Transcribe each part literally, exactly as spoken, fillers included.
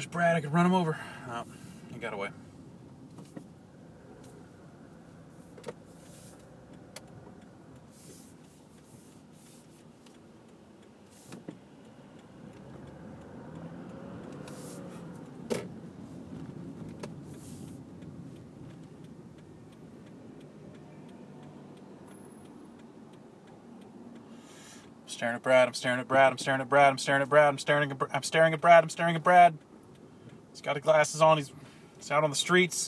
There's Brad. I could run him over. Oh, he got away. I'm staring at Brad. I'm staring at Brad. I'm staring at Brad. I'm staring at Brad. I'm staring at. I'm staring at Brad. I'm staring at Brad. He's got his glasses on. He's, he's out on the streets.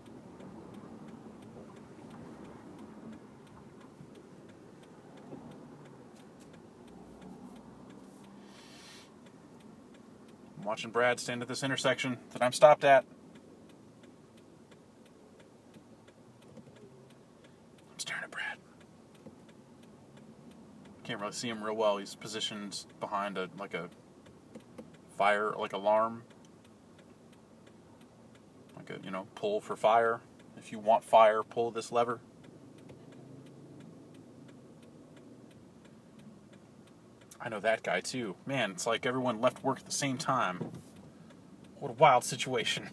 I'm watching Brad stand at this intersection that I'm stopped at. I'm staring at Brad. Can't really see him real well. He's positioned behind a like a fire, like alarm, like a you know pull for fire. If you want fire, pull this lever. I know that guy too. Man, it's like everyone left work at the same time. What a wild situation.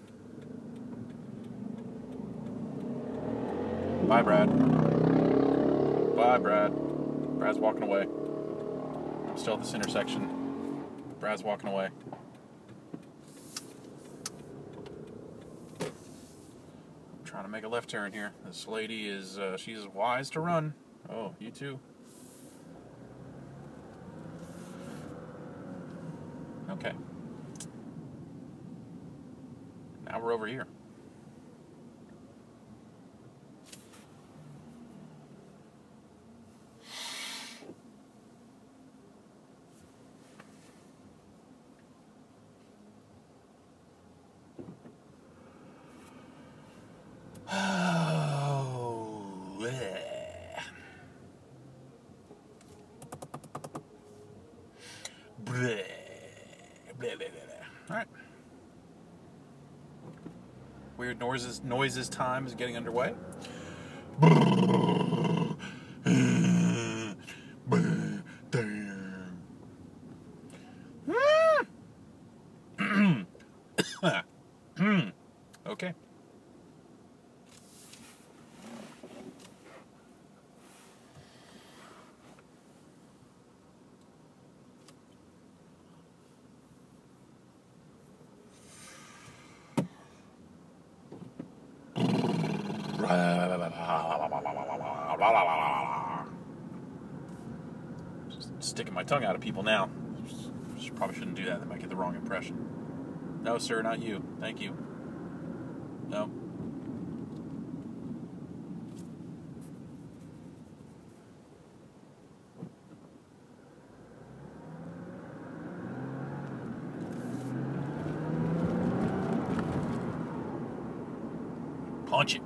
Bye, Brad. Bye, Brad. Brad's walking away. I'm still at this intersection. Brad's walking away. I'm trying to make a left turn here. This lady is, uh, she's wise to run. Oh, you too? Okay. Now we're over here. Oh, bleh. Bleh. Bleh, bleh, bleh. All right. Weird noises. Noises. Time is getting underway. Okay. Just sticking my tongue out at people now. Just probably shouldn't do that. That might get the wrong impression. No, sir, not you. Thank you. No. Punch it.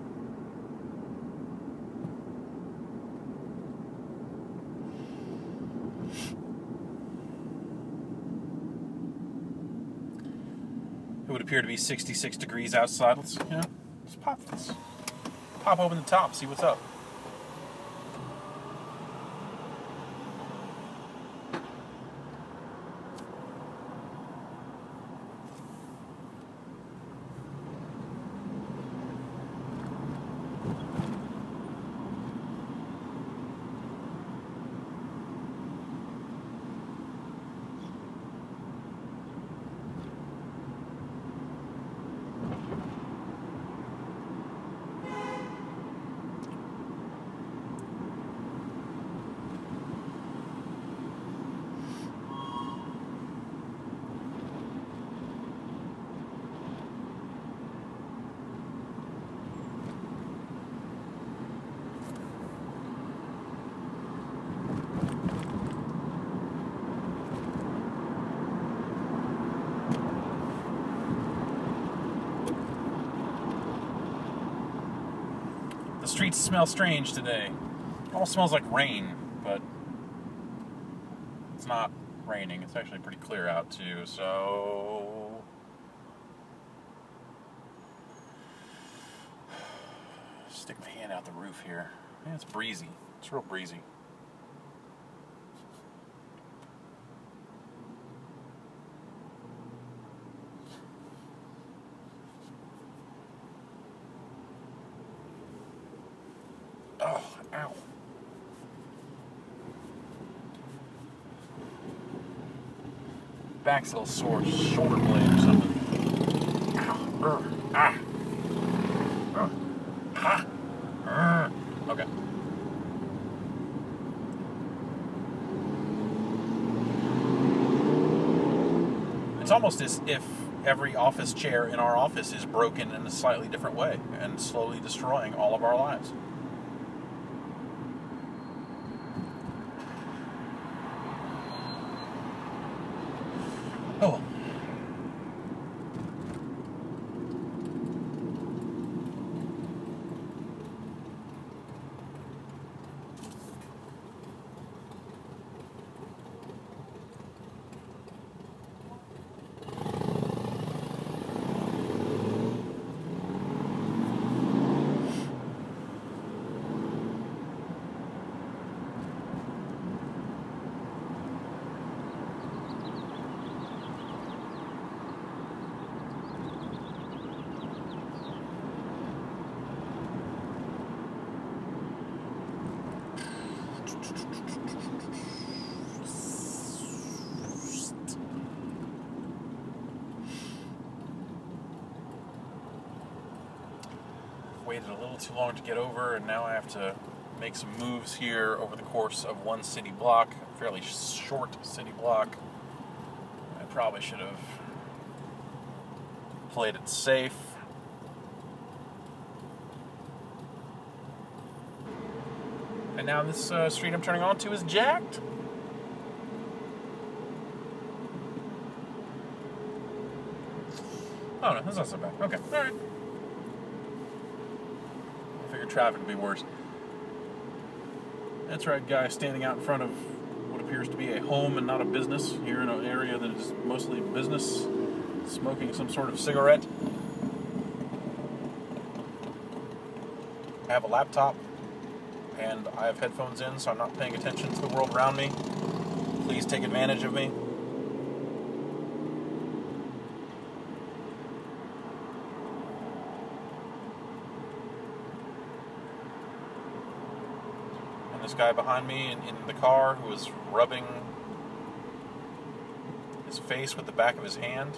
It would appear to be sixty-six degrees outside. Let's, you know, let's pop this. Pop open the top, see what's up. The streets smell strange today. It almost smells like rain, but it's not raining. It's actually pretty clear out too, so stick my hand out the roof here. Man, it's breezy. It's real breezy. Ow. Back's a little sore, shoulder blade or something. Ow. Urgh. Ah. Urgh. Ha. Urgh. Okay. It's almost as if every office chair in our office is broken in a slightly different way and slowly destroying all of our lives. Oh. Waited a little too long to get over, and now I have to make some moves here over the course of one city block, a fairly short city block. I probably should have played it safe. And now this uh, street I'm turning onto is jacked. Oh no, that's not so bad. Okay, alright. I figured traffic would be worse. That's right, guy standing out in front of what appears to be a home and not a business here in an area that is mostly business, smoking some sort of cigarette. I have a laptop and I have headphones in, so I'm not paying attention to the world around me. Please take advantage of me. This guy behind me in, in the car who was rubbing his face with the back of his hand.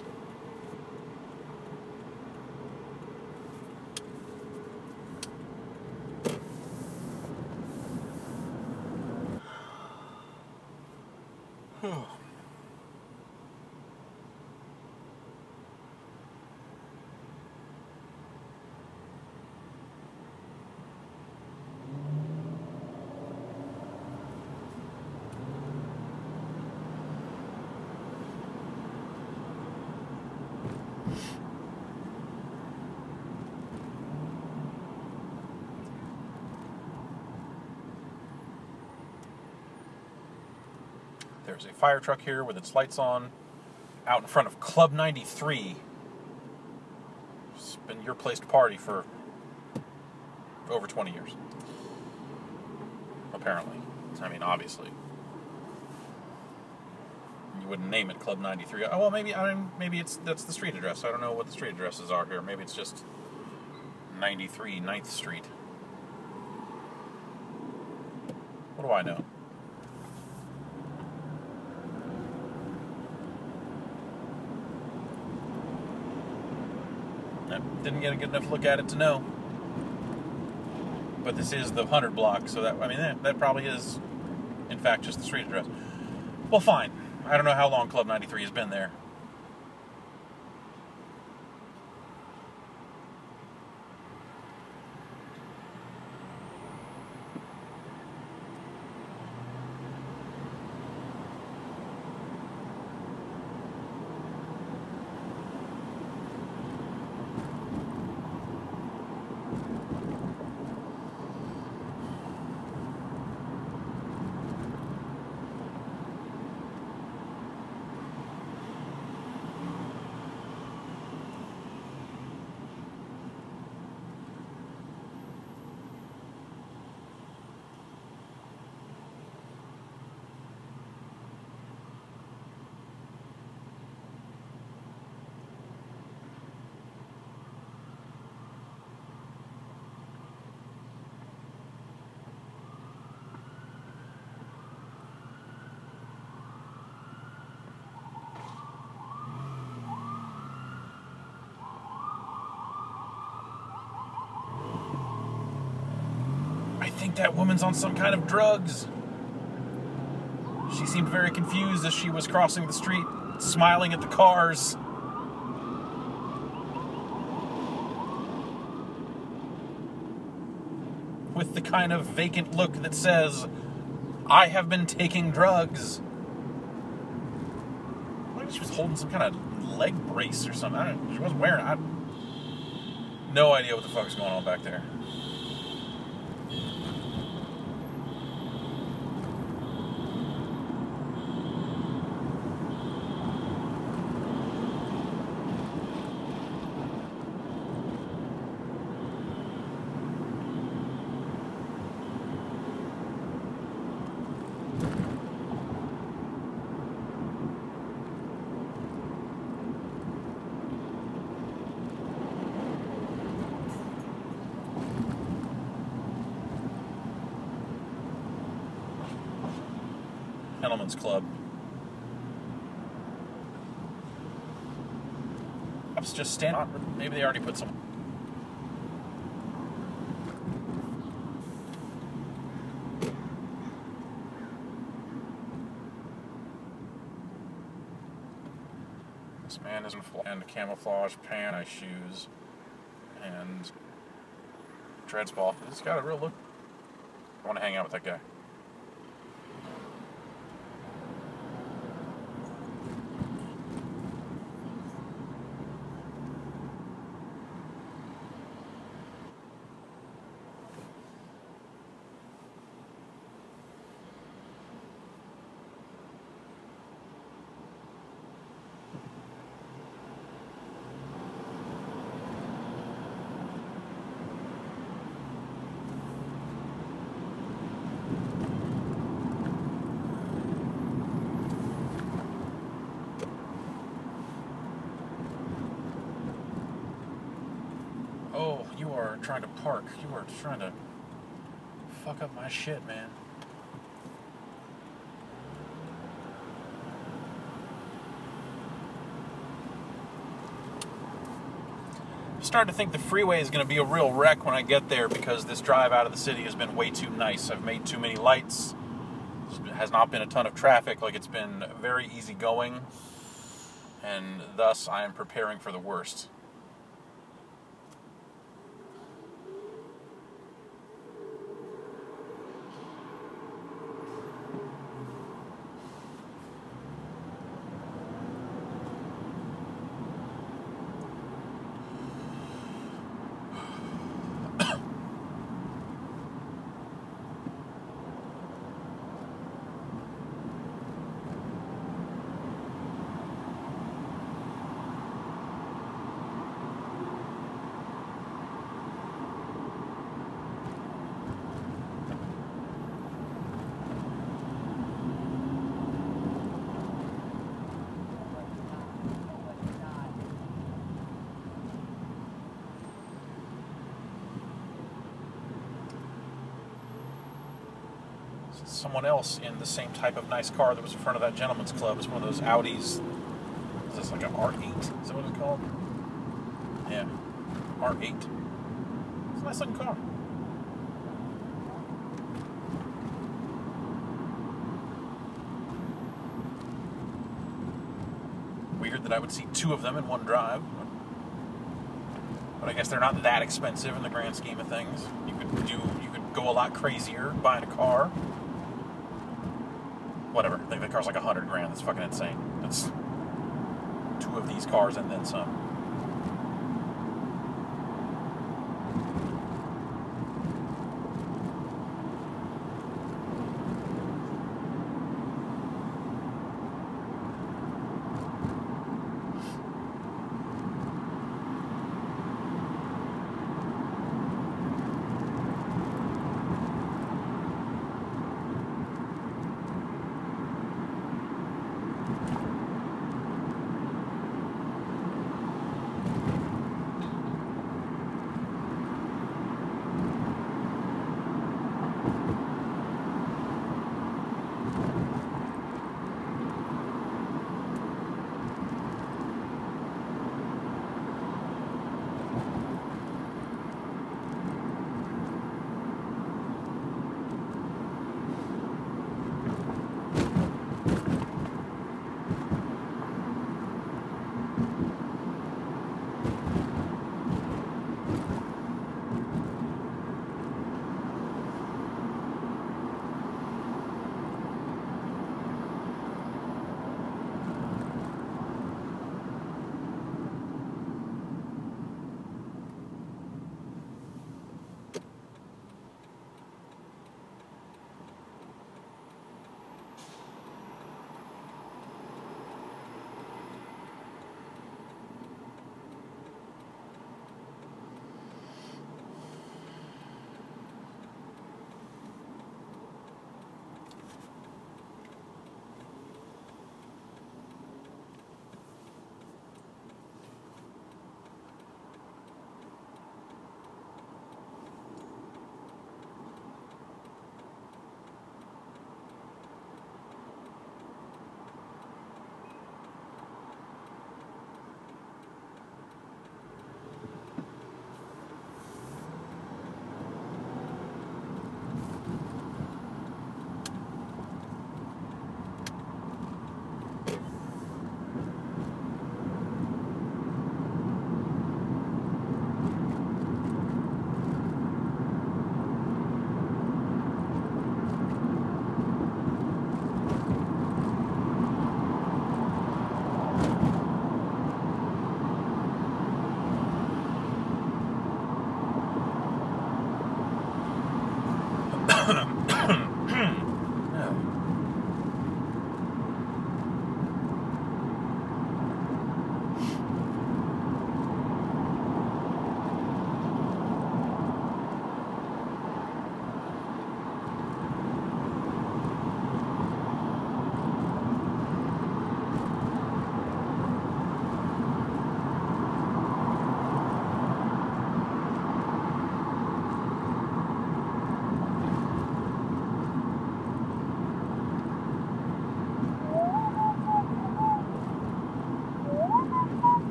There's a fire truck here with its lights on, out in front of Club ninety-three. It's been your place to party for over twenty years. Apparently. I mean, obviously. You wouldn't name it Club ninety-three. Oh, well, maybe I mean, maybe it's that's the street address. I don't know what the street addresses are here. Maybe it's just ninety-three ninth Street. What do I know? I didn't get a good enough look at it to know. But this is the one hundred block, so that, I mean, that, that probably is, in fact, just the street address. Well, fine. I don't know how long Club ninety-three has been there. think that woman's on some kind of drugs. She seemed very confused as she was crossing the street, smiling at the cars. With the kind of vacant look that says, I have been taking drugs. I think she was holding some kind of leg brace or something. I don't, she wasn't wearing it. I, no idea what the fuck is going on back there. Gentlemen's Club. I was just standing on. Maybe they already put some. This man is in full and camouflage pant, nice shoes, and dreads ball. He's got a real look. I want to hang out with that guy. Oh, you are trying to park. You are trying to fuck up my shit, man. I'm starting to think the freeway is going to be a real wreck when I get there because this drive out of the city has been way too nice. I've made too many lights. There has not been a ton of traffic. Like, it's been very easy going. And thus, I am preparing for the worst. Someone else in the same type of nice car that was in front of that Gentlemen's Club. It's one of those Audis. Is this like an R eight? Is that what it's called? Yeah. R eight. It's a nice looking car. Weird that I would see two of them in one drive. But I guess they're not that expensive in the grand scheme of things. You could do, you could go a lot crazier buying a car. Whatever. I think the car's like a hundred grand. That's fucking insane. That's two of these cars and then some.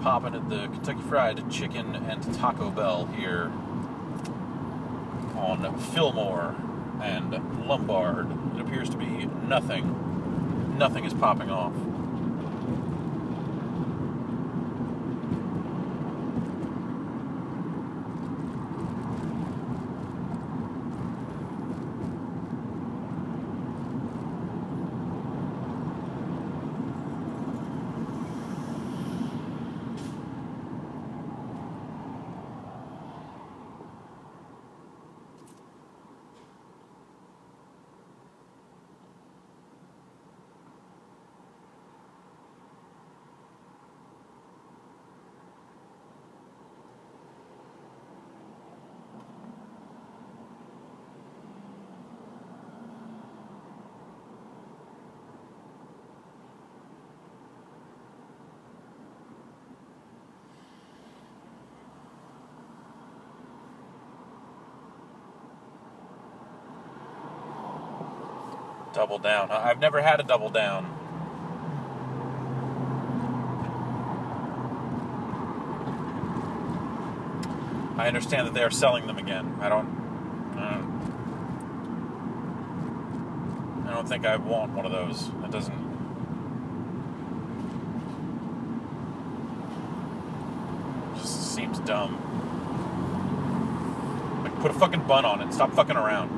popping at the Kentucky Fried Chicken and Taco Bell here on Fillmore and Lombard. It appears to be nothing. Nothing is popping off. Double down. I've never had a double down. I understand that they are selling them again. I don't. I don't, I don't think I want one of those. It doesn't. It just seems dumb. Like, put a fucking bun on it. Stop fucking around.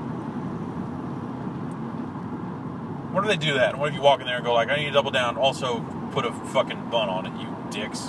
What do they do that? What if you walk in there and go like, I need to double down, also put a fucking bun on it, you dicks.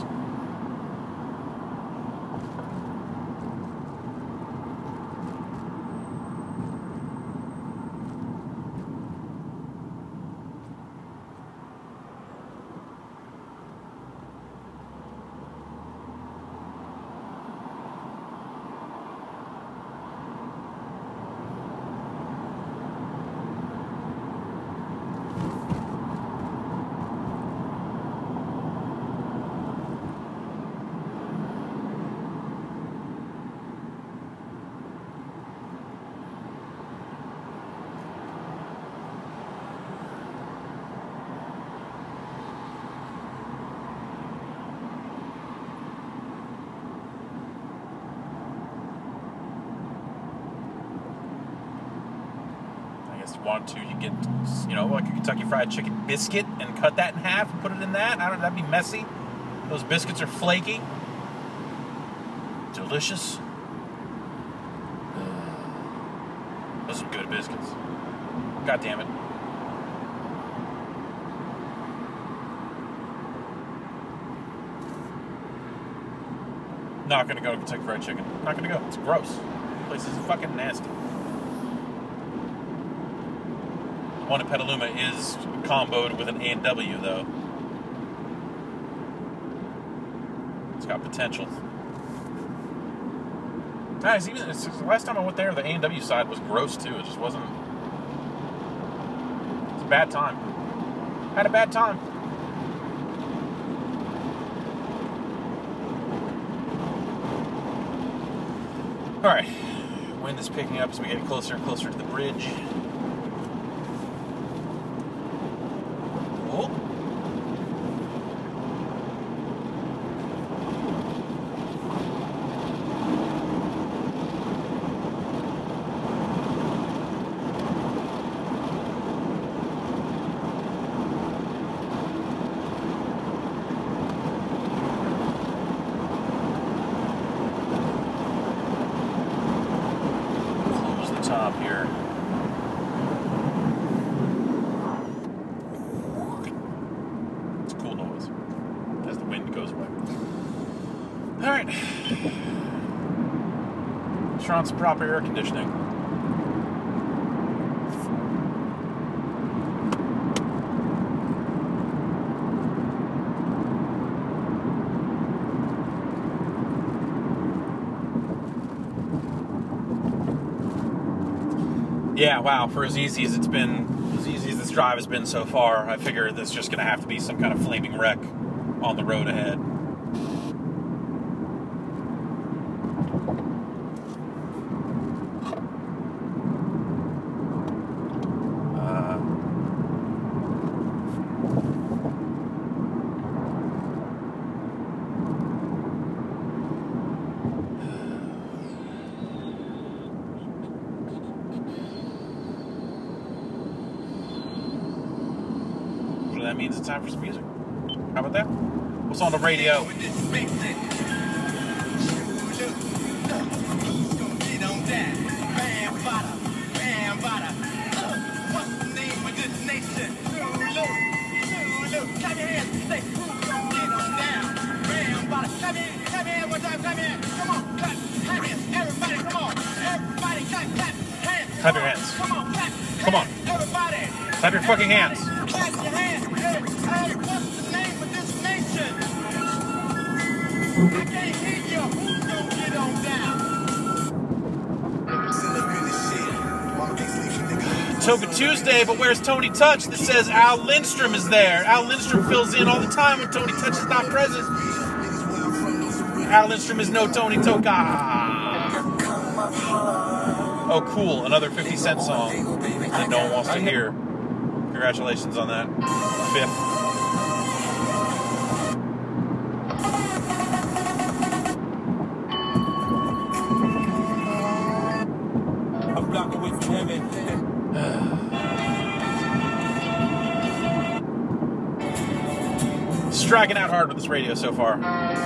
Want to, you get, you know, like a Kentucky Fried Chicken biscuit and cut that in half and put it in that. I don't. That'd be messy. Those biscuits are flaky, delicious. Those are good biscuits. God damn it. Not gonna go to Kentucky Fried Chicken. Not gonna go. It's gross. The place is fucking nasty. One at Petaluma is comboed with an A and W, though. It's got potential. Guys, even it's, the last time I went there, the A and W side was gross too. It just wasn't. It's a bad time. Had a bad time. All right, wind is picking up as we get closer and closer to the bridge. Top here. It's a cool noise as the wind goes away. All right, turn on some proper air conditioning. Yeah, wow, for as easy as it's been, as easy as this drive has been so far, I figure there's just going to have to be some kind of flaming wreck on the road ahead. Uh, that means it's time for some music. How about that? What's on the radio? Clap your hands. Come on. Clap your fucking hands. Clap your hands. Hey, hey, what's the name of this nation? I can't hear you. Who's gonna get on down? Toga Tuesday, but where's Tony Touch? That says Al Lindstrom is there. Al Lindstrom fills in all the time when Tony Touch is not present. Al Lindstrom is no Tony Toga. Oh, cool. Another fifty cent song that no one wants to hear. Congratulations on that. Fifth. I'm blocking with Kevin. Striking out hard with this radio so far.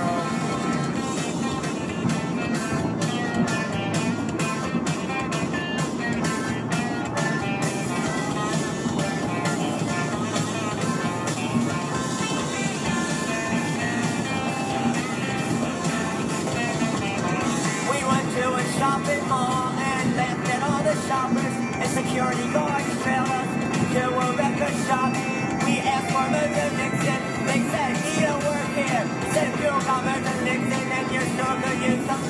Shopping mall and laughed at all the shoppers and security guards trailed us to a record shop. We asked for Mister Nixon. They said he don't work here. Said if you got Mister Nixon and your store could use some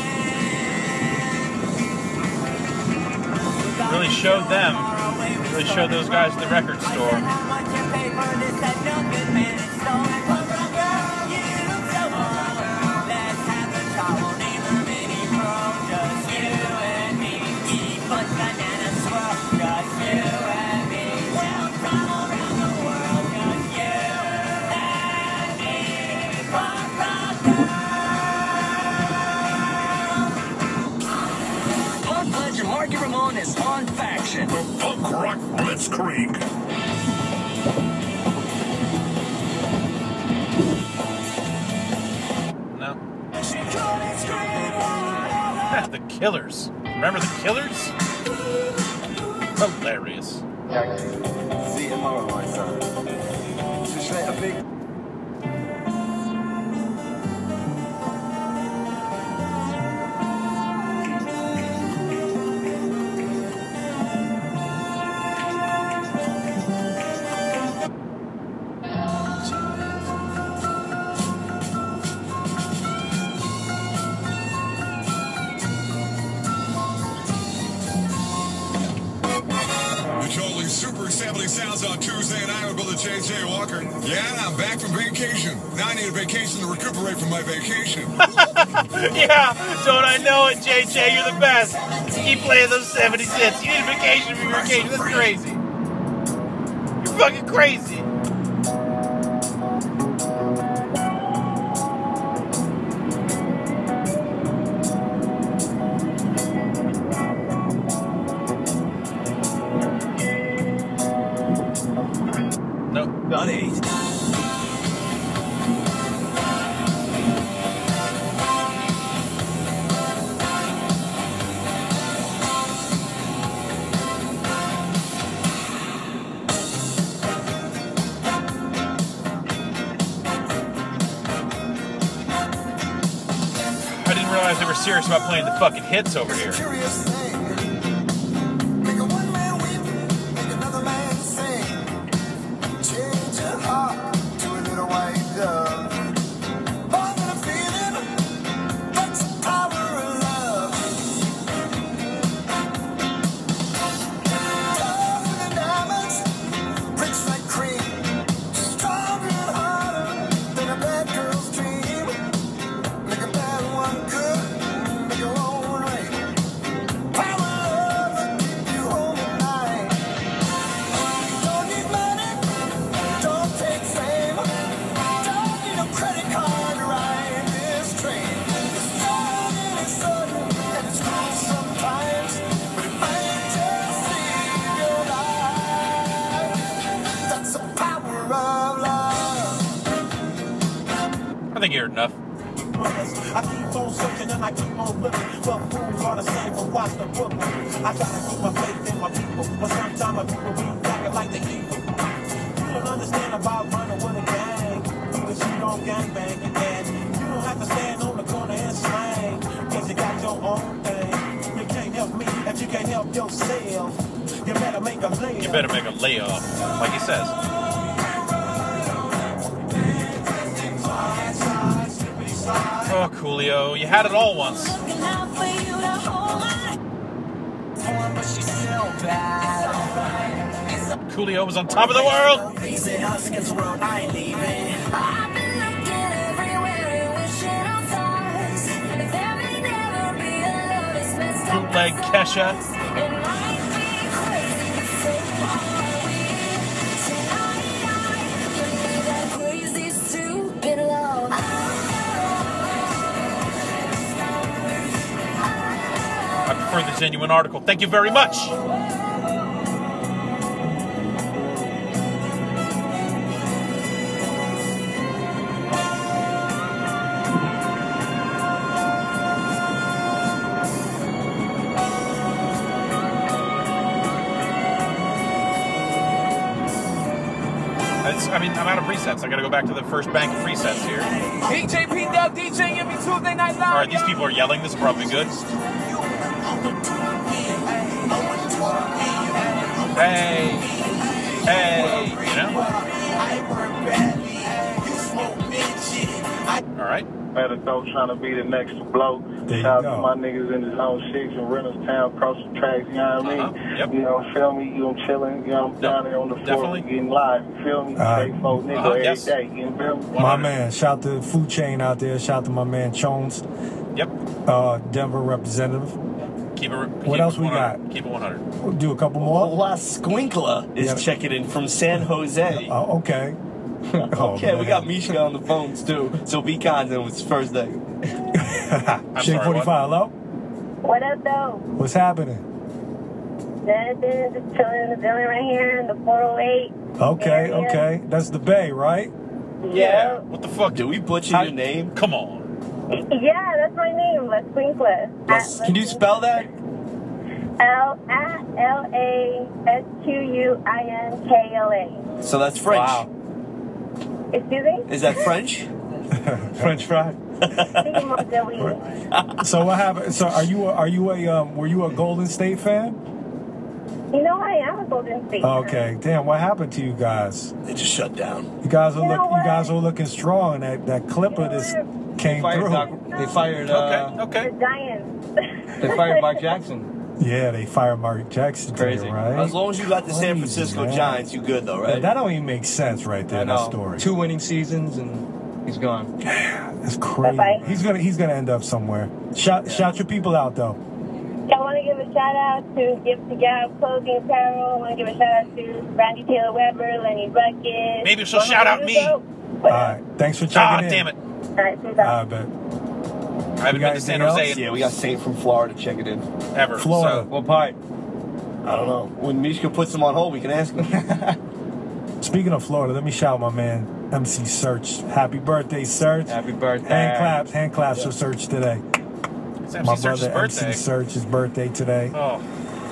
fixing. Really showed them. Really showed those guys at the record store. I said how much you pay for this? Said nothing, man. It's stolen. Come on, girl, you look so fun. Let's have a talk. We'll name her Mini Pro. Just you and me. Eat but banana swirl. Just you and me. We'll travel around the world. Just you and me. Punk rock girl. Punk legend Marky Ramone is on faction. The Punk Rock Blitzkrieg. No. The Killers. Remember the Killers? Hilarious. See you tomorrow, my son. Just let a big. Totally super assembly sounds on Tuesday night with Brother J J Walker. Yeah, I'm back from vacation. Now I need a vacation to recuperate from my vacation. Yeah, don't I know it, J J? You're the best. Keep playing those seventy cents. You need a vacation from your vacation. That's crazy. You're fucking crazy. Nope. Got eight. I didn't realize they were serious about playing the fucking hits over here. Curious thing. Make a one man weep, make another man sing. Change your heart to a little white dove. More than a feeling, that's the power of love. Tougher than diamonds, rich like cream. Stronger and harder than a bad girl's dream. Make a bad one good, make your own right. heard enough. I keep on searching and I keep on looking for fools all the same from watch the book. I gotta keep my faith in my people, but sometimes my people be acting like the evil. You don't understand about running with a gang. You can shoot on gangbang and you don't have to stand on the corner and slang. Cause you got your own thing. You can't help me if you can't help yourself. You better make a layup. You better make a layoff, like he says. Oh, Coolio, you had it all once. Coolio was on top of the world. Bootleg Kesha. I prefer the genuine article. Thank you very much. It's, I mean, I'm out of presets. I gotta go back to the first bank of presets here. D J P Dub, DJing me Tuesday Night Live. Alright, these people are yelling. This is probably good. Hey, hey, you know? Alright. Better go trying to be the next blow. There Shout you out to go. my niggas in the zone six in Reynolds Cross the tracks, you know what I mean? Uh-huh. Yep. You know, feel me? You know, I'm chilling, you know, I'm down there on the floor, Definitely. getting live, you feel me? Uh, Stay folk nigga uh-huh, every yes. day, you feel me? My man, shout to Food Chain out there. Shout to my man Jones, Yep. uh, Denver representative. Keep it. What keep else it we one hundred. got? Keep it one hundred. We'll do a couple more. La Squinkla is Yeah. checking in from San Jose. Oh, okay. Oh, okay, we man. got Mishka on the phones too. So be kind to him. It's his first day. I'm Shake sorry, forty-five, hello? What up, though? What's happening? Nothing, just chilling in the building right here in the four oh eight. Okay, area. okay. That's the Bay, right? Yeah. What the fuck? Did we butcher How- your name? Come on. Yeah, that's my name, La Squinkla. Les- Can you spell that? L L A S Q U I N K L A. So that's French. Wow. Excuse me? Is that French? French fry. Sí, Monterrey. So what happened? So are you a, are you a um, were you a Golden State fan? You know, I am a Golden State fan. Okay, damn. What happened to you guys? They just shut down. You guys are You know look. You what? guys are looking strong. That that Clipper just came Fired through. Doc, they fired. Uh, Okay. Okay. The Giants. They fired Mark Jackson. Yeah, they fired Mark Jackson today, Crazy. right? As long as you got the San Crazy, Francisco man. Giants, you good though, That, right? that don't even make sense right there. I That know. story. Two winning seasons and he's gone. That's crazy. Bye-bye. He's gonna he's gonna end up somewhere. Shout shout your people out though. I want to give a shout out to Gift to Gab Clothing Apparel. I want to give a shout out to Randy Taylor Weber, Lenny Bucket. Maybe she'll shout out me. All right, thanks for checking Ah, in. damn it. All right, peace I out. bet. I haven't You got been to San anything Jose else? in Yeah, we got Saint from Florida checking in. ever. Florida. What part? I don't know. When Mishka puts him on hold, we can ask him. Speaking of Florida, let me shout my man M C Search. Happy birthday, Search. Happy birthday. Hand claps, hand claps for Search today. So it's M C My Search's brother birthday. M C Search's birthday today. Oh,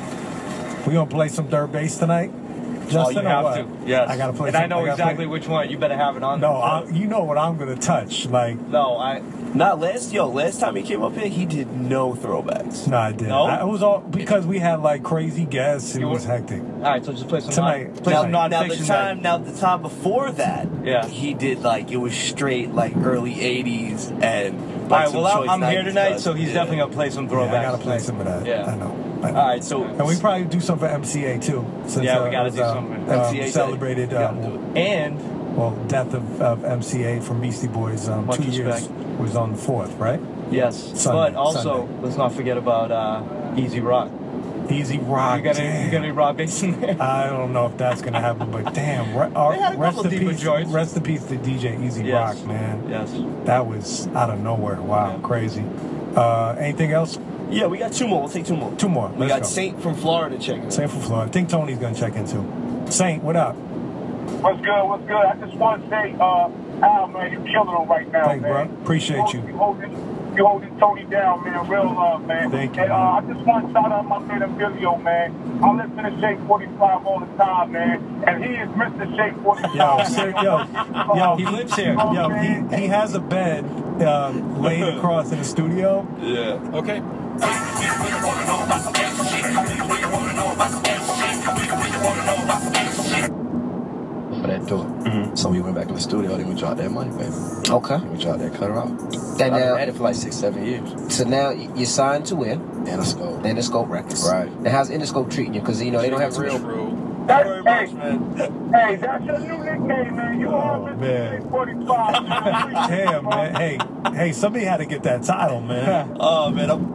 We gonna play some third base tonight? Oh, Justin, you or have what? to. Yes. I gotta play. And some, I know gotta exactly play- which one. You better have it on. No, I, you know what I'm gonna touch. Like, No, I. Not last, yo, last time he came up here, he did no throwbacks. no, I didn't. No? I, it was all because we had like crazy guests. It You was were- hectic. All right, so just play some Tonight. Non, play Now- some Now, now the nonfiction. time, now the time before that, Yeah. he did like it was straight like early eighties and. All Like, right, some well, choice I'm here nineties tonight, stuff. so he's Yeah. definitely gonna play some Yeah, throwbacks. I gotta play some of that. Yeah. I know. I know. All right, so And we probably do some for M C A too. Since, Yeah, we uh, gotta it was, do uh, something. uh, M C A Day. celebrated. We Uh, gotta do it. And well, death of, of M C A from Beastie Boys. Um, Much two years respect. was on the fourth, right? yes, Sunday, but also Sunday. let's not forget about uh, Easy Rock. Easy Rock. You got any, damn. you got any rock bass in there? I don't know if that's gonna happen, but damn, re- uh, They had a rest couple in deeper peace, joints. rest in peace to D J Easy Yes. Rock, man. Yes. That was out of nowhere. Wow, Yeah. crazy. Uh, anything else? yeah, we got two more. We'll take two more. Two more. We Let's got go. Saint from Florida checking. Saint from Florida. I think Tony's gonna check in too. Saint, what up? What's good? What's good? I just want to say, uh, Al, man, you killing them right now, Thanks, man. bro. Appreciate you. You holding, you holding Tony down, man. Real love, man. Thank you, And, uh, I just want to shout out my man Emilio, man. I listen to Shake forty-five all the time, man. And he is Mister Shake forty-five. Yo, sir, yo, yo, He lives here. Yo, he, he has a bed uh, laid across in the studio. Yeah. Okay. For that tour. Mm-hmm. So we went back to the studio, then we dropped that money, baby. Okay. Then we dropped that cutter out. And I've been now, at it for like six, seven years. so now you signed to win Interscope. Interscope Records. Right. And how's Interscope treating you? Because, you know, they don't have too much. True. That, Very hey, much, man. hey, that's your new nickname, man. You are Oh, Mister man. Shake forty-five. Damn, man. Hey, hey, somebody had to get that title, man. Oh, man, I'm...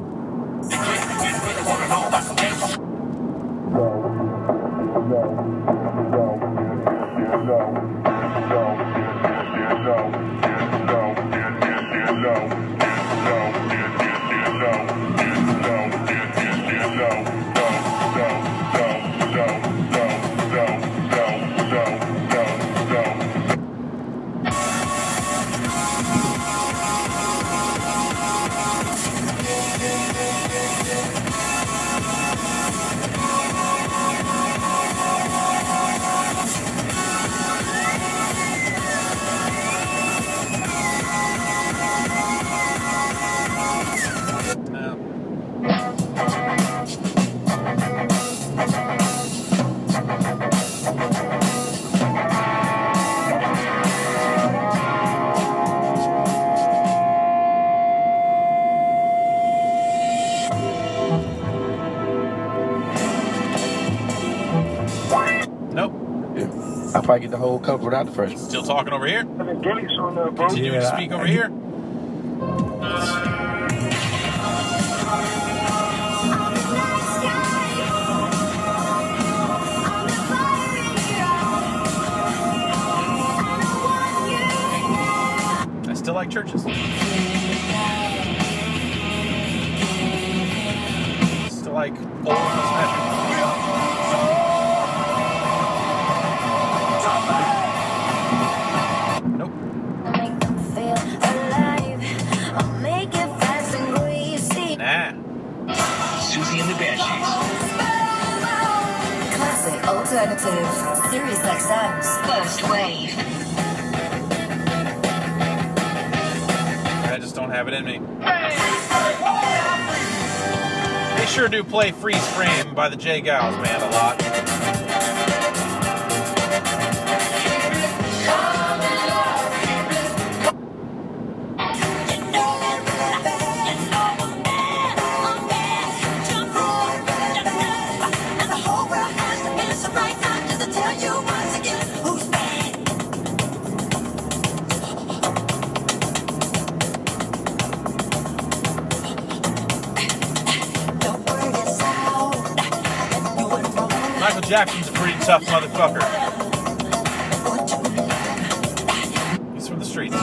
Nope. I'll probably get the whole cover without the first one. Still talking over here. Gillies on there, bro. Continuing to Yeah, speak I- over I- here. I still like churches. Still like old cosmetic. Nope. Make them feel alive. I'll make it fast and greasy. Nah. Susie and the Banshees. Classic alternative. Sirius X M's First Wave. I just don't have it in me. They sure do play Freeze Frame by the J Gals, man, a lot. Michael Jackson's a pretty tough motherfucker. He's from the streets.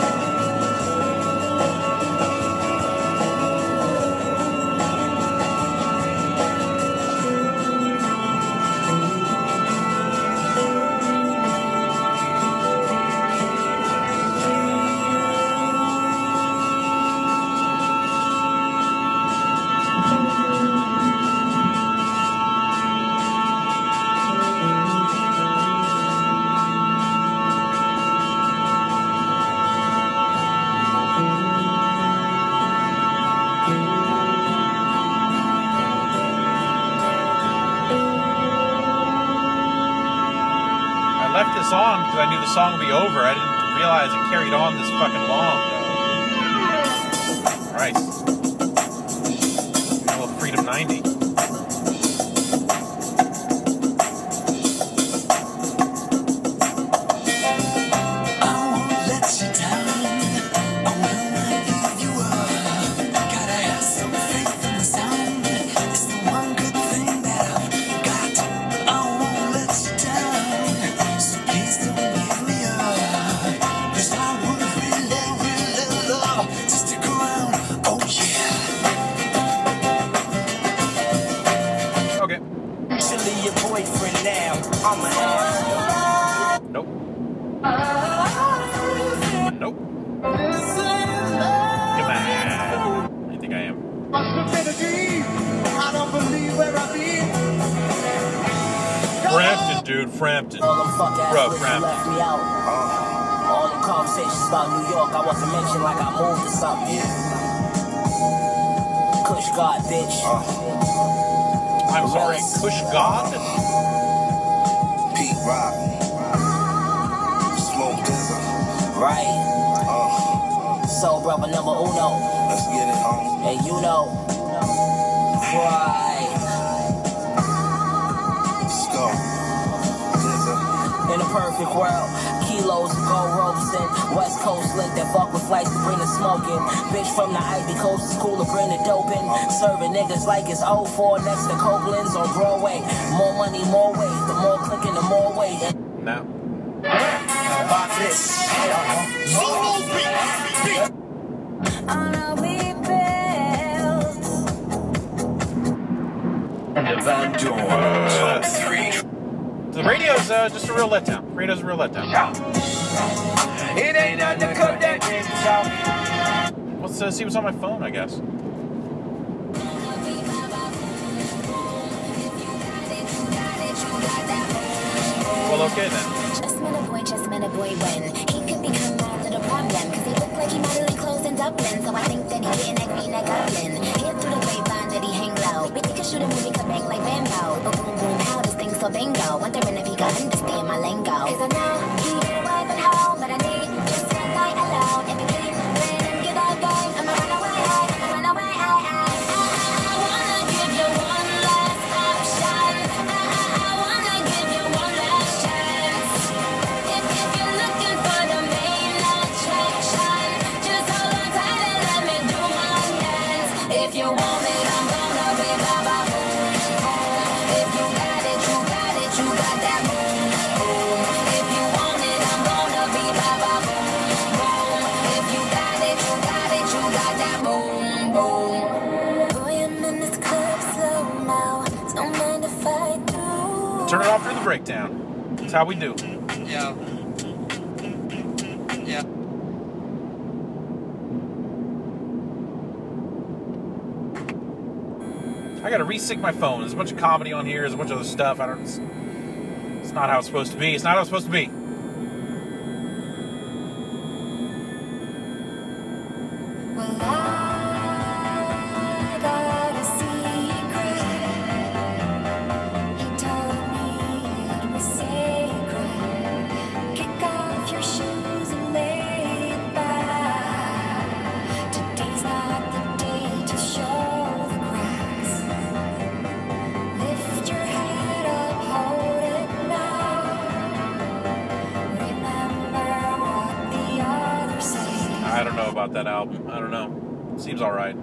I left this on because I knew the song would be over. I didn't realize it carried on this fucking long, though. Christ. A little Freedom ninety. Just stick around, oh yeah. have been a dream. I don't believe where I've been. Frampton, dude, Frampton. All them fuck ass Bro, bitches Frampton. left me out. All them conversations about New York, I wasn't mentioned like I moved or something. Kush God, bitch. I'm sorry, Kush God? Pete Rock. Smoke Dizza. Right? Uh, So, brother number uno. let's get it home. And you know. Right. Let's go. Dizza. In a perfect world, kilos of gold ropes and West Coast link that fuck with flights to bring the smoke in. Bitch from the Ivy Coast is cool to bring the dope in. Serving niggas like it's oh four next to Copeland's on Broadway. More money, more weight. The more clicking, the more weight. Now. About this. On a we built. The Van Dorn Top three. The radio's uh, just a real letdown. Radio's a real letdown. It ain't nothing to cut that bitch out. Let's uh, see what's on my phone, I guess. Well, okay then. Just met a boy, just met a boy when he could become my little problem. Cause he looked like he modeling clothes in Dublin. So I think that he getting that green that goblin. Hear through the grapevine that he hang low. We could shoot a movie, could bang like Rambo. But boom, boom, how this thing so bingo. Wondering if he could understand my lingo. Cause I know he did wife at home, but I need just one night alone. If you keep playing, get that game. I'ma run away, I'ma run away, I, I, I, I wanna give you one last option. I, I, I wanna give you one last chance. If, if you're looking for the main attraction, just hold on tight and let me do my dance. If you want it, I'm gonna be baba boom, boom. If you got it, you got it, you got that boom, boom. If you want it, I'm gonna be baba boom, boom. If you got it, you got it, you got that boom, boom. Boy, I'm in this club slow now. Don't mind if I do. Turn it off for the breakdown. That's how we do. Yeah. Yeah. I gotta resync my phone. There's a bunch of comedy on here. There's a bunch of other stuff. I don't. It's, it's not how it's supposed to be. It's not how it's supposed to be. Well, I got a secret. He told me it was sacred. Kick off your shoes and lay it back. Today's not the day to show the cracks. Lift your head up, hold it now. Remember what the others say. I don't know about that album. I don't know. Seems all right.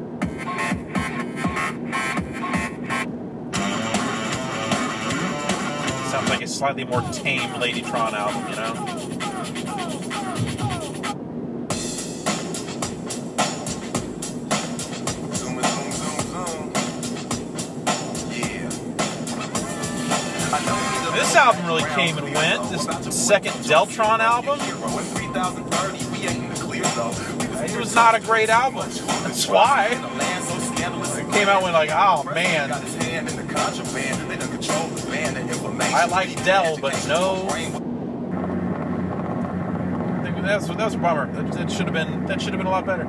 Sounds like a slightly more tame Ladytron album, you know? Zoom, zoom, zoom, zoom. Yeah. I know he's a This album really came and went. This second Deltron album. It was not a great album. That's why. It came out when like, oh man. I like Dell, but no. I think That was, that was a bummer. That, that should have been that should have been a lot better.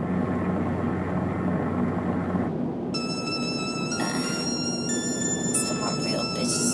Some more real bitches.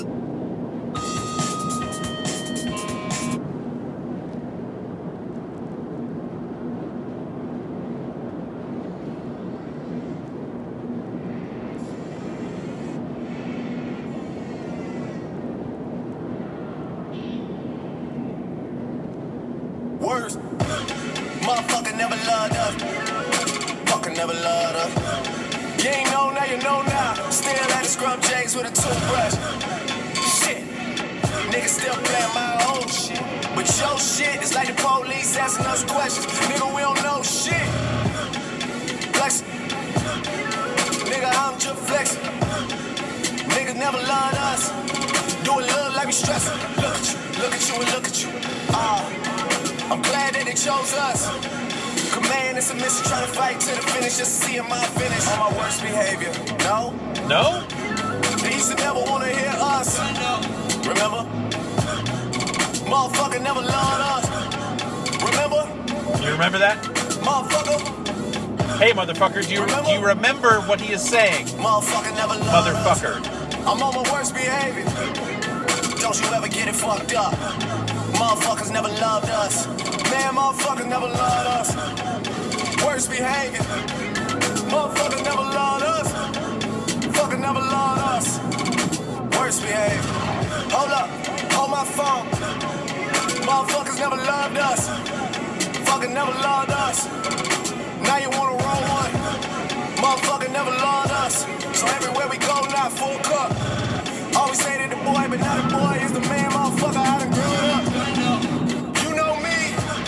Worst. Motherfucker never loved us. Fucker never loved us. You ain't know now, you know now. Still at the scrub jakes with a toothbrush. Shit. Nigga still playing my own shit. But your shit is like the police asking us questions. Nigga, we don't know shit. Flex. Nigga, I'm just flexing. Niggas never loved us. Do it look like we stressing. Look at you, look at you, and look at you. Ah. I'm glad that they chose us. Come man in submission, trying to fight to the finish, just to see my finish. On my worst behavior, no? No? They used to never want to hear us. Remember? Motherfucker never loved us. Remember? You remember that? Motherfucker. Hey, motherfucker, do you remember, do you remember what he is saying? Motherfucker never loved Motherfucker. us. I'm on my worst behavior. Don't you ever get it fucked up. Motherfuckers never loved us. Man, motherfuckers never loved us. Worst behavior. Motherfuckers never loved us. Fucker never loved us. Worst behavior. Hold up, hold my phone. Motherfuckers never loved us. Fucking never loved us. Now you wanna roll one. Motherfucker never loved us. So everywhere we go, not full cup. Always say that the boy, but now the boy is the man, motherfucker. I done grew up. You know me.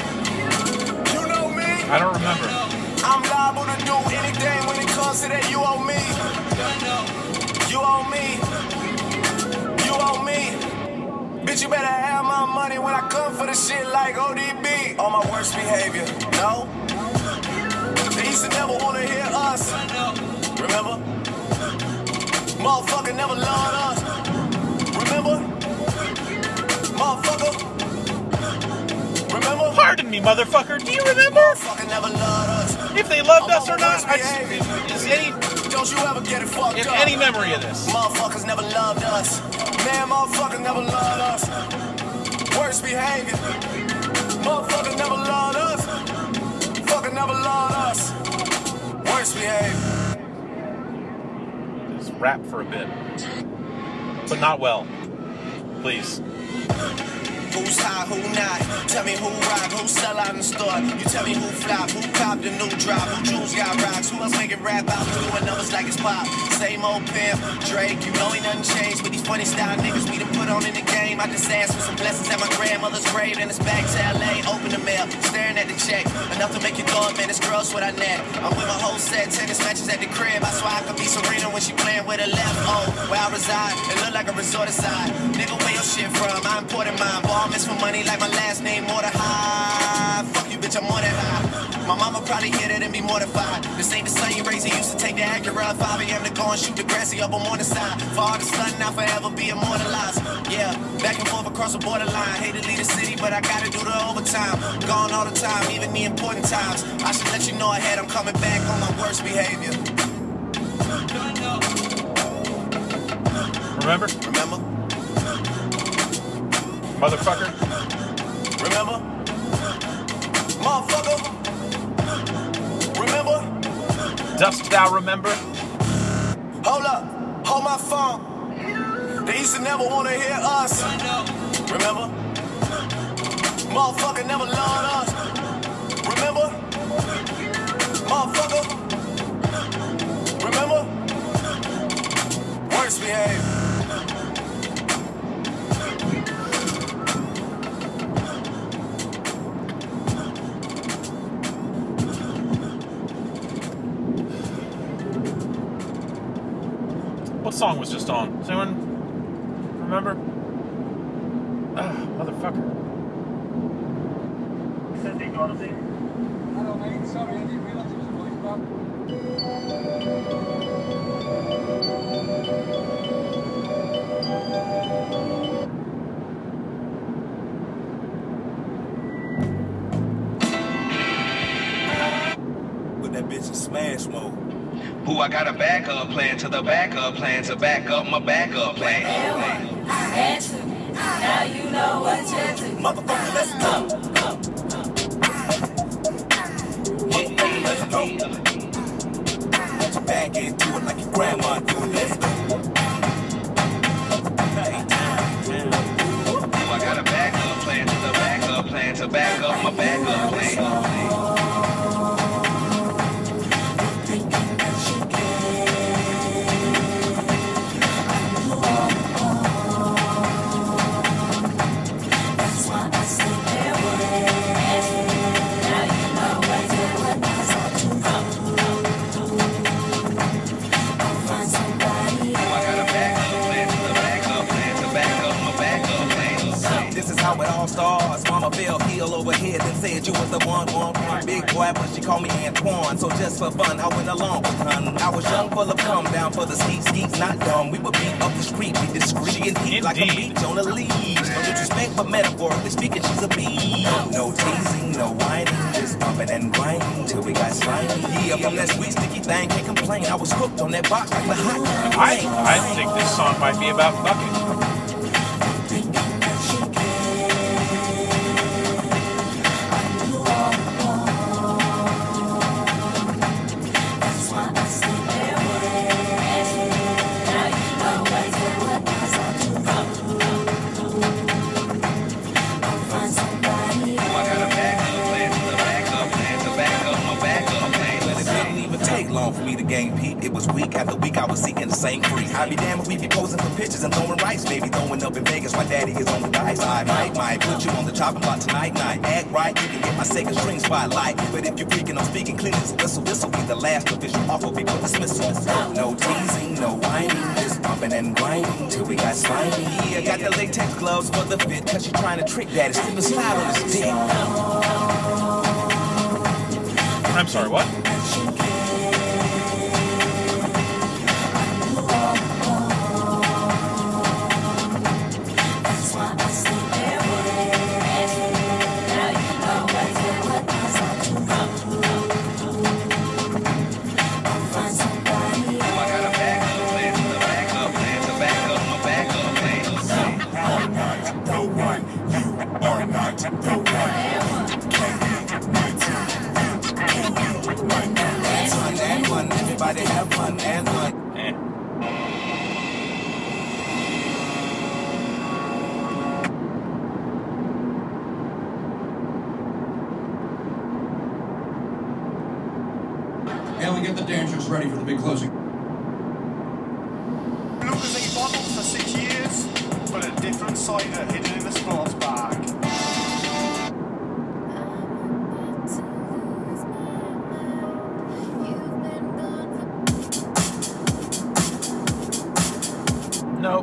You know me. I don't remember. I'm liable to do anything when it comes to that. You owe me. You owe me. You owe me. Bitch, you better have my money when I come for the shit like O D B. On my worst behavior, no? They used to never want to hear us. Remember? Motherfucker never loved us. Remember? Motherfucker. Remember? Pardon me, motherfucker. Do you remember? Motherfucker never loved us. If they loved I'm us on or my not, worst I behavior. just, is any, Don't you ever get it fucked if up. any memory of this. Motherfuckers never loved us. Man, motherfuckers never loved us. Worst behavior. Motherfuckers never loved us. Fucker never loved us. Worst behavior. Just rap for a bit. But not well. Please. Who's high, who not? Tell me who rock, who sell out in the store. You tell me who flop, who cop the new drop, who jewels got rocks, who else making rap out doing numbers like it's pop. Same old pimp, Drake, you know ain't nothing changed. But these funny style niggas we done put on in the game. I just asked for some blessings at my grandmother's grave, and it's back to L A. Open the mail, staring at the check. Enough to make you thought, man, this girl's what I net. I'm with my whole set, tennis matches at the crib. I swear I could be Serena when she playing with her left. Oh, where I reside, it look like a resort aside. Nigga, where your shit from? I imported mine. Ball miss for money like my last name, more than high. Fuck you, bitch, I'm more than high. My mama probably hear that and be mortified. This ain't the son you raised, he used to take the Acura at five A M to go and shoot the grassy up on morning side. For all the sun, I'll forever be immortalized. Yeah, back and forth across the borderline. Hate to leave the city, but I gotta do the overtime. Gone all the time, even the important times. I should let you know ahead, I'm coming back on my worst behavior. Remember? Remember? Motherfucker. Remember? Motherfucker. Remember? Dost thou remember? Hold up. Hold my phone. They used to never want to hear us. Remember? Motherfucker never loved us. Remember? Motherfucker. Remember? Worst behavior. What song was just on? Does anyone remember? Ah, motherfucker. Hello, mate. Sorry, I didn't realise it was a voice box. Put that bitch in smash mode. Who I got a backup plan to the backup plan to back up my backup plan. I had to. Now you know what to do. Motherfucker, let's go. Motherfucker, let's go. Put your back into it like your grandma do. Let's go. Who I got a backup plan to the backup plan to back up my backup plan. Find some fell heel over head and said you was the one, one, one big boy, but she called me Antoine. So just for fun, I went along with her. I was young, full of come down for the skeet, skeets, not dumb. We would beat up the street, be discreet and heat like a beach on a leash. No disrespect, but metaphorically speaking, she's a bee. No teasing, no whining, just bumping and grinding till we got slimy. Yeah, from that sweet sticky thing, can't complain. I was hooked on that box like the hot. I I think this song might be about fucking. For me to gain peak, it was week after week I was seeking the same freak. I'd be damned if we be posing for pictures and throwing rice, maybe throwing up in Vegas. My daddy is on the dice. I might, might put you on the chopping block tonight, night. Act right, you can get my second string spotlight. But if you're freaking, I'm speaking clean as a whistle. This'll be the last official offer before dismissal. No teasing, no whining, just bumping and grinding till we got slimy. Yeah, got the latex gloves for the fit, cause she trying to trick daddy. Slip and slide on his dick. I'm sorry, what? Everybody have fun and fun. Eh. And we get the dancers ready for the big closing. Lucas bottles for six years, but a different cider hidden in the sports bag. Nope.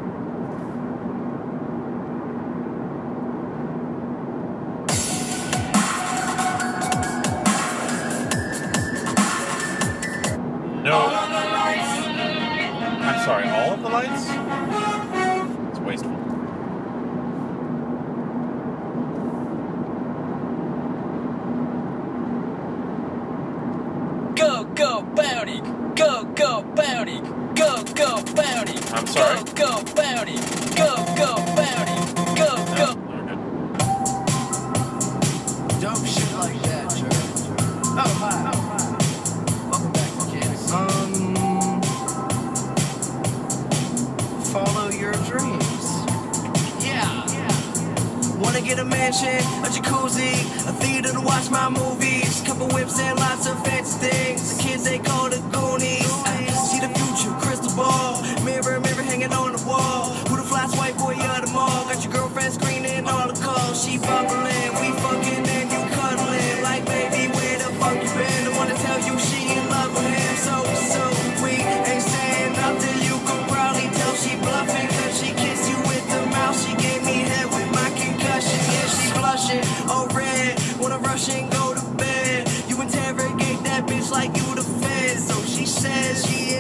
No. I'm sorry, all of the lights? It's wasteful. Go, go, bounty! Go, go, bounty! Go, go, bounty! I'm sorry. Go, go, bounty! Go, go, bounty! Go, go! Dope shit like that, George. Oh, hi. Welcome back, kids. Um, follow your dreams. Yeah. Wanna get a mansion, a jacuzzi, a theater to watch my movies, couple whips and lots of fancy things. The kids they call the Goonies. I see the future, crystal ball, mirror, mirror hanging on the wall. Who the fly white boy of the mall? Got your girlfriend screening all the calls. She bubbling, we fucking and you cuddling. Like baby, where the fuck you been? I wanna tell you she in love with him. So, so we ain't saying nothing. You could probably tell she bluffing, cause she kissed you with the mouth. She gave me head with my concussion. Yeah, she blushing, oh red. Wanna rush and go to bed. You interrogate that bitch like you the feds. So she says she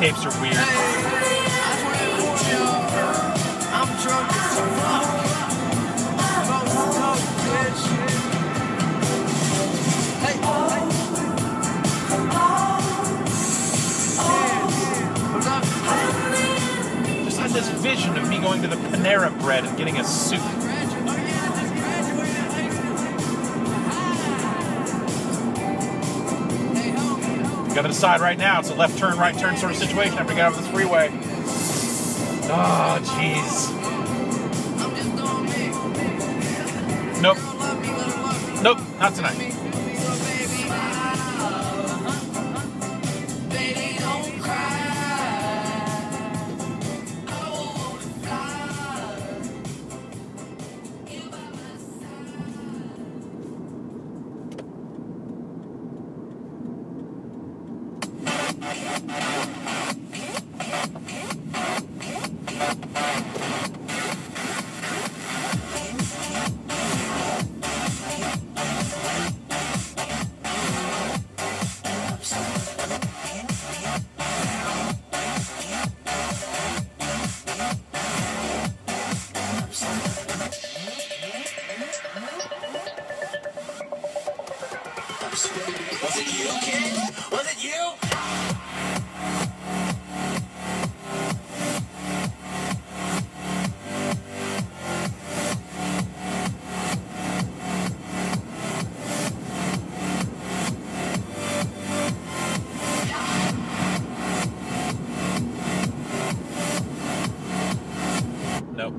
tapes are weird. I'm drunk as fuck. Most dope, bitch. Hey, hey. Just had this vision of me going to the Panera Bread and getting a soup. You gotta decide right now. It's a left turn, right turn sort of situation after we get off this freeway. Oh, jeez. Nope. Nope, not tonight. Was it you, kid? Was it you? Nope.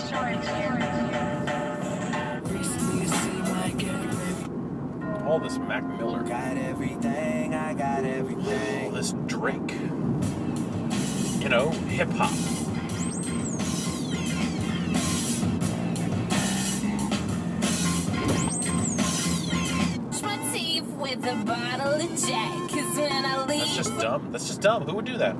All this Mac Miller. Got everything, I got everything. All this Drake. You know, hip hop. My teeth with a bottle of Jack, 'cause when I leave. That's just dumb. That's just dumb. Who would do that?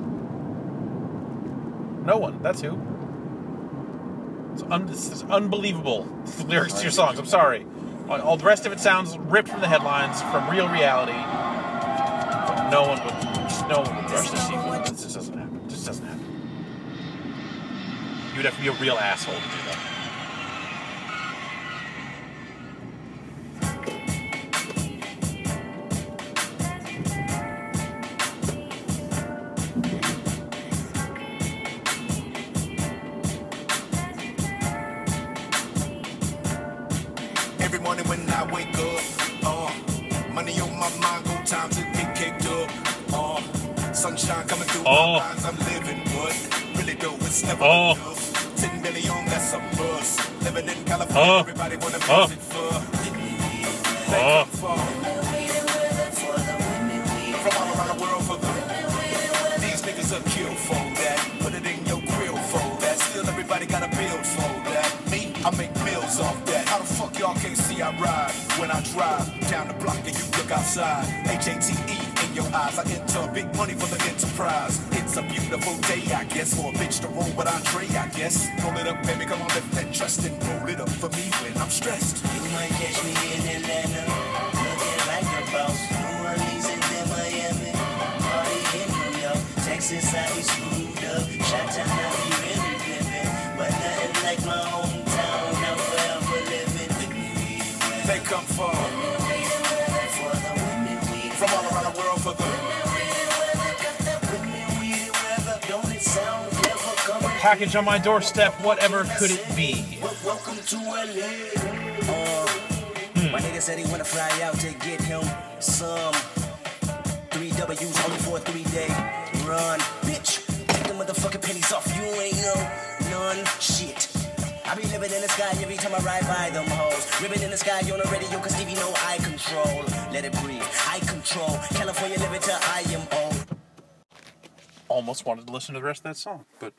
No one. That's who. It's, un- it's unbelievable. The lyrics to your songs. I'm sorry. All the rest of it sounds ripped from the headlines, from real reality. But no one would, just no one would rush to see it. This just doesn't happen. This just doesn't happen. You'd have to be a real asshole to do that. Every morning when I wake up, uh, money on my mind, go time to get caked up. Uh, sunshine coming through Oh. my eyes, I'm living, but really though it's never Oh. enough. Ten million, that's a buzz. Living in California, Oh. everybody wanna Oh. visit for. Oh. From all around the world for the. These niggas are killed for that. Put it in your grill for that. Still everybody got a build for that. Me, I make meals off that. How the fuck y'all can't see I ride when I drive down the block and you look outside? H A T E in your eyes. I enter big money for the enterprise. It's a beautiful day, I guess, for a bitch to roll with Andre, I guess. Roll it up, baby, come on, lift that trust and roll it up for me when I'm stressed. You might catch me in Atlanta, looking like a boss. New Orleans and then Miami, party in New York. Texas, I be screwed up. Shot-town, I be really living. But nothing like my hometown, now forever living. They come far from all around the world for the. Package on my doorstep, whatever could it be? Welcome to L A. Uh, My nigga said he wanna fly out to get him some three W's only for a three-day run. Bitch, take the motherfucking pennies off. You ain't no none shit. I be living in the sky every time I ride by them hoes. Ribbon in the sky on the radio, cause Stevie know I control. Let it breathe, I control. California living till I am old. Almost wanted to listen to the rest of that song, but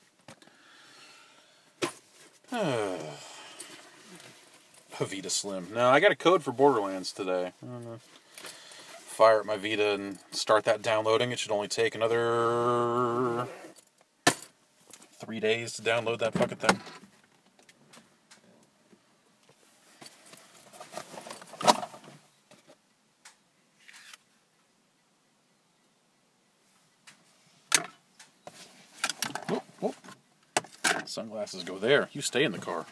Vita Slim. No, I got a code for Borderlands today. I'm gonna fire up my Vita and start that downloading. It should only take another three days to download that fucking thing. Sunglasses go there. You stay in the car.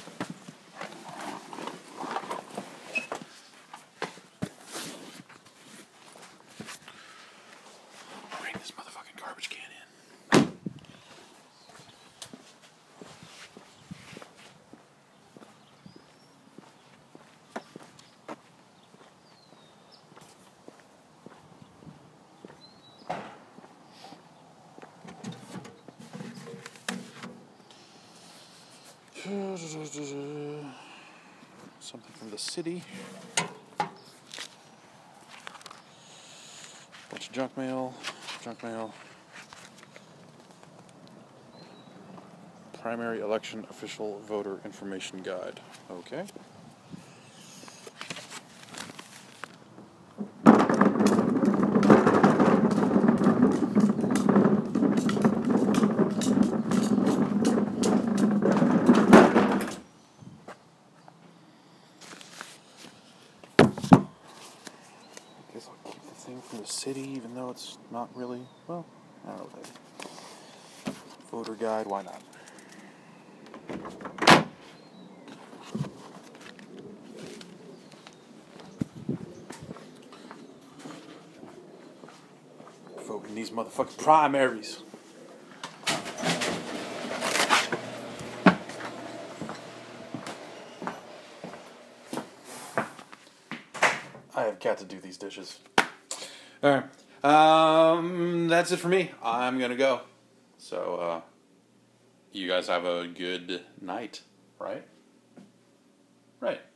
Bring this motherfucking garbage can in. Something from the city. Bunch of junk mail. Junk mail. Primary election official voter information guide. Okay. Guess I'll keep the thing from the city, even though it's not really, well, I don't know. They, voter guide, why not? Vote in these motherfucking primaries. I have got to do these dishes. All right. Um, that's it for me. I'm going to go. So, uh, you guys have a good night, right? Right.